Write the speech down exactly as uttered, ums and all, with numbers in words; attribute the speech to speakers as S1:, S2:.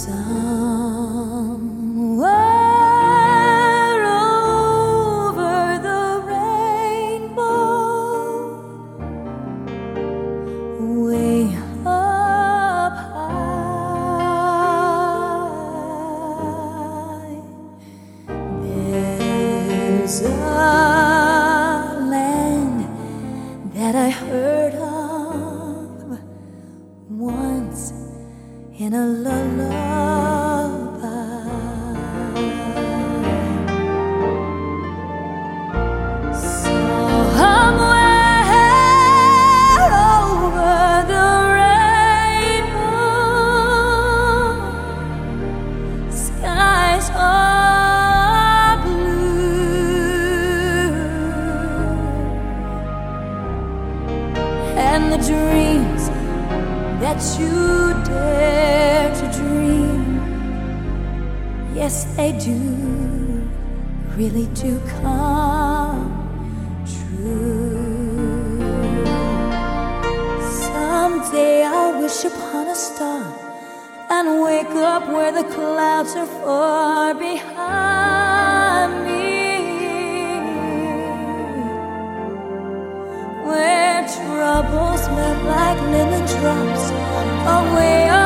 S1: Somewhere over the rainbow, way up high, there's a land that I heard of once in a lullaby. Somewhere over the rainbow, skies are blue, and the dreams that you dare to dream, yes they do, really do come true. Someday I'll wish upon a star and wake up where the clouds are far behind me, where troubles melt like lemon drops away.